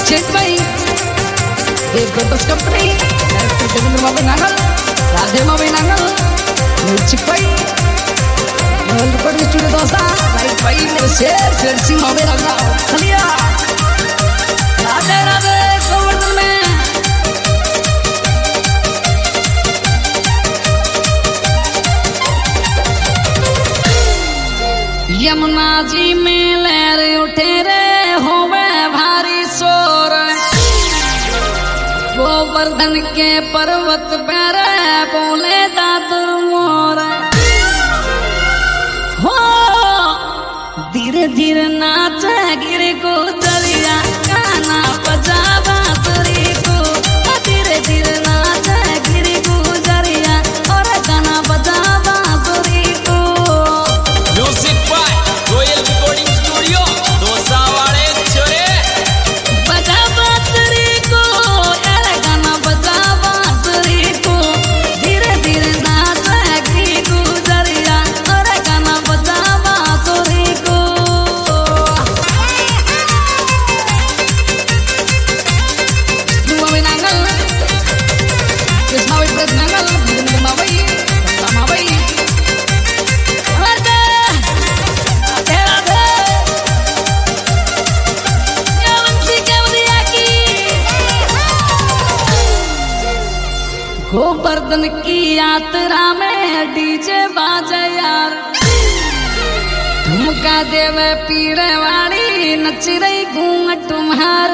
शेठ भाई एक गोटस कंपनी देवेंद्र बाबू नांगल राधे बाबू नांगल म्यूजिक भाई रिकॉर्डिंग स्टूडियो दोस्ता राइट भाई मेरे शेर सिंह बाबू नांगल खलिया राधे राधे गोवर्धन में यमुना जी में लहर उठे रे होवे भारी शोर गोवर्धन के पर्वत पर बोले दादुर मोर हो धीरे धीरे नाच गिर को दरिया गाना बजा बांसुरी को धीरे धीरे नाच गिर को दरिया और गाना बजा बांसुरी को music by royal recording studio Dausa वाले छोरे बजा बांसुरी को यार गाना बजा बांसुरी को धीरे धीरे नाच गिर को दरिया और गाना बजा बांसुरी को गोवर्धन की यात्रा में डीजे बाजे यार ठुमका देवे पीड़े वाली नच रही घूंघट तुम्हार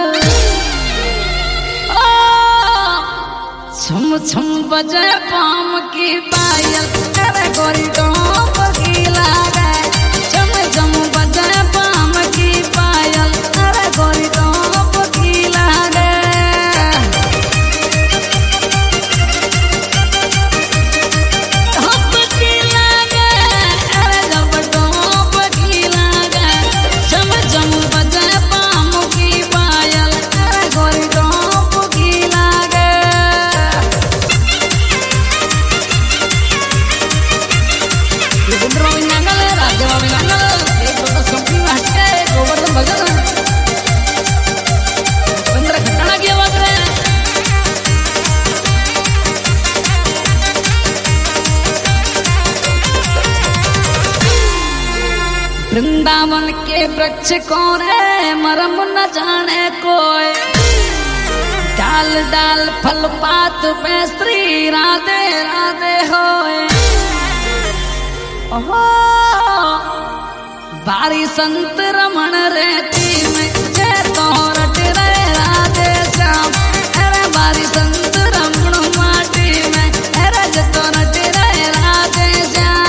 छम छम बजे पाम की पायल करे गोरी डोंप की लागे छम छम बजे पाम की पायल करे गोरी डोंप की लागे वृंदावन के वृक्ष कौन है मरम न जाने कोई डाल डाल फल पात पे स्त्री राधे राधे होए ओहो बारी संत रमण रेती में जय तोरट रे राधे श्याम अरे बारी संत रमण माटी में अरे जय तोरट रे राधे श्याम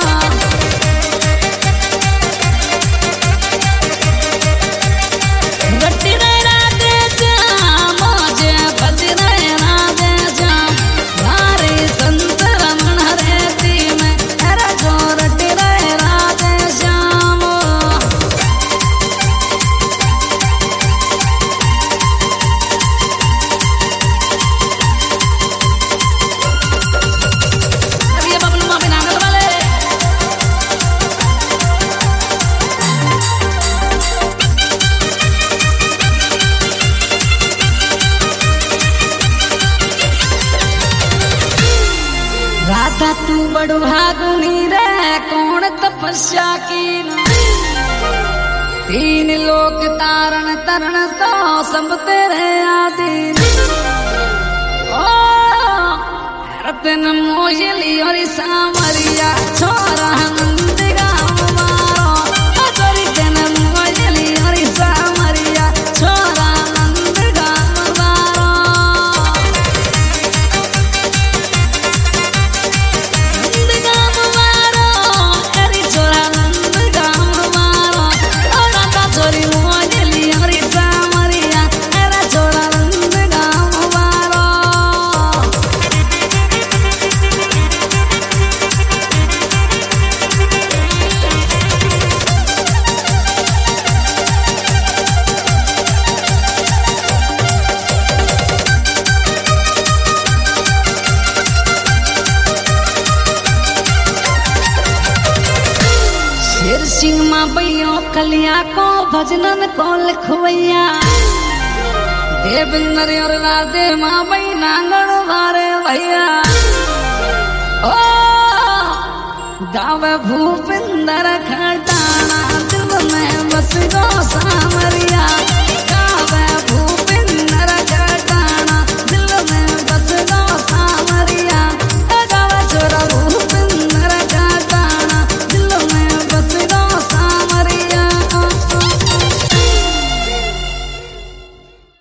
राधा तू बड़ भागुनी रे कौन तपस्या की तीन लोक तारण तरण तो सब तेरे आधीन ओ रतन मोयली और सामरिया छोरा नंद गाँव मारो अजरी तन मोयली और सामरिया छोरा नंद गाँव मारो सिंह माँ बैयो कलिया को भजनन को लिखवैया देविंदर और राधे माँ भाई नांगण वारे भैया ओ गावे भूपिंदर खटाना दिल में बस गो सामरिया